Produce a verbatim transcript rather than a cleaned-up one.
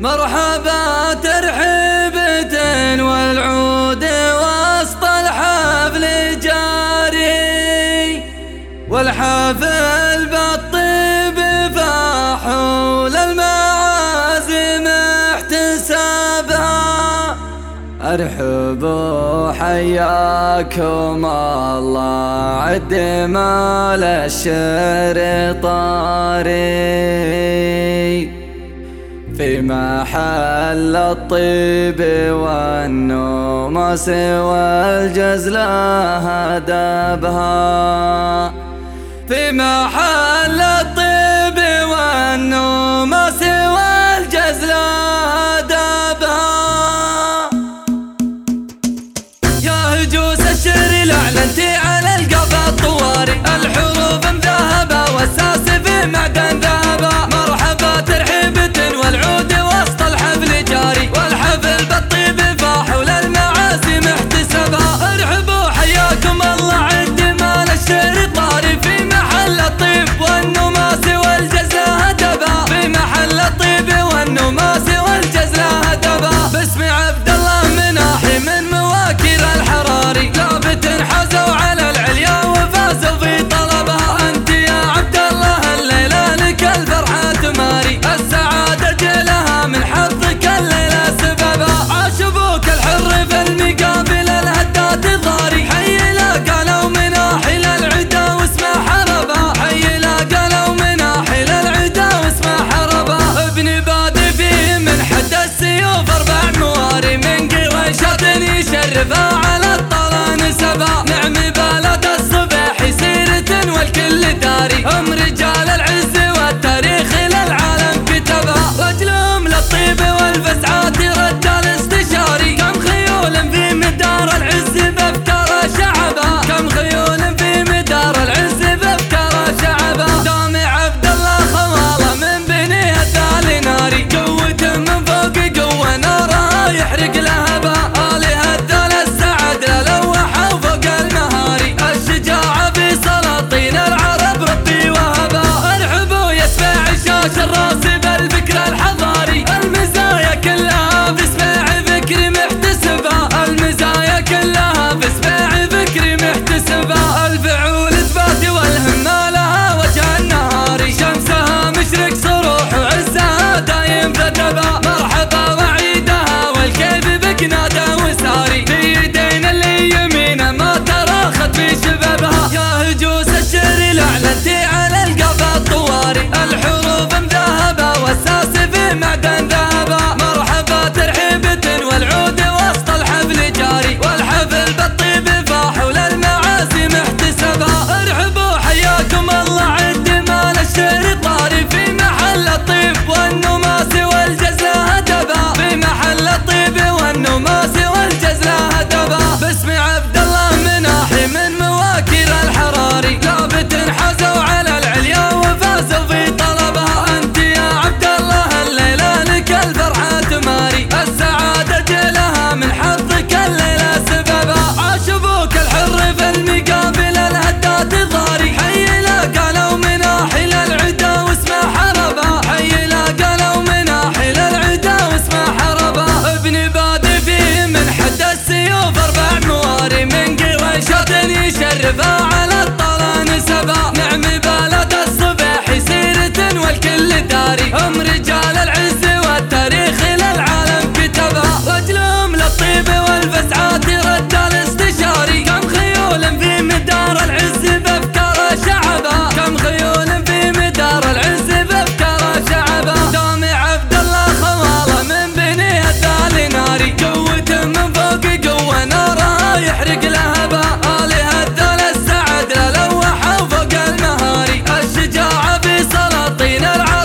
مرحبا ترحيبة والعود وسط الحفل جاري، والحفل بالطيب فحول المعازم احتسابها. ارحبوا حياكم الله عد مال الشعر طاري، في محل الطيب والنومس والجزلة هدبها. في محل الطيب والنومس والجزلة هدبها. يا هجوس الشعر لعلنتي على القفا الطواري، الحروف مذهبة والساس في معدن ذهبة. مرحبا ترحيبة والعود وسط الحفل جاري، والحفل بالطيب فحول المعازم احتسبها. ارحبوا حياكم الله عد مال الشعر طاري، في محل الطيب والنماس والجزلة هدبها. في محل الطيب والنماس والجزلة هدبها. باسم عبد الله مناحي من مواكر الحراري، لابت حازوا على العليا وفازوا في طلبها. انت يا عبد الله الليلة لك الفرحة تماري، السعادة جلها من حظك الليلة سببها. عاش ابوك الحر في المقابل الهدات ضاري، حي لا قالوا مناحي للعدا واسمه حربها. حي لا قالوا مناحي للعدا واسمه حربها. ابن بادي فيه من حد السيوف اربع مواري، من قريشات يشرفها على الطلان سبا. نعم بلد الصبح سيرة والكل داري، هم رجال العز والتاريخ للعالم كتبها. رجلهم للطيب والفسعات رجال استشاري، كم خيول في مدار العز بافكار شعبها. كم خيول في مدار العز بافكار شعبها. دامي عبد الله خواله من بني الدال ناري، قوة من فوق قوة نارها يحرق لهبها. آله الدال السعد للوحة وفوق المهاري، الشجاعة في سلاطين العرب ربي وهبها. ارحبوا يسمع شاش الراس بالفكر الحضاري، المزايا كلها في سماع فكري محتسبها. المزايا كلها في سماع فكري محتسبها. الفعول اثبات والهمة لها وجه النهاري، شمسها مشرق صروح وعزها دايم فتبها. مرحبا وعيدها والكيف بك نادى وساري، في يدين اللي يمينه ما تراخت في شبابها. يا هجوس الشعر لعلنتي على القفا الطواري، الحروف مذهبة والساس في معدن ذهبها. مرحبا ترحيبة والعود وسط الحفل جاري، والحفل بالطيب فحول المعازم احتسبها. ارحبوا حياكم الله عد مال الشعر طاري، في محل الطيب والنماس والجزلة هدبها. في محل الطيب والنماس والجزلة هدبها. باسم عبد الله مناحي من مواكر الحراري، لابت حازوا على العليا وفازوا في طلبها. انت يا عبد الله الليلة لك الفرحة تماري، السعادة جلها من حظك الليلة سببها. عاش ابوك الحر في المقابل الهدات ضاري، حي لا قالوا مناحي للعدا واسمه حربها. حي لا قالوا مناحي للعدا واسمه حربها. ابن بادي فيه من حد السيوف اربع مواري، من قريشات يشرفها على الطلان سبا. نعم بلد الصبح سيرة والكل داري، هم رجال العز والتاريخ للعالم كتبها. رجلهم للطيب والفسعات رجال استشاري، كم خيول في مدار العز بافكار شعبها. كم خيول في مدار العز بافكار شعبها. دامي عبد الله خواله من بني الدال ناري، قوة من فوق قوة نارها يحرق لهبها. آله الدال السعد للوحة وفوق المهاري، الشجاعة في سلاطين العرب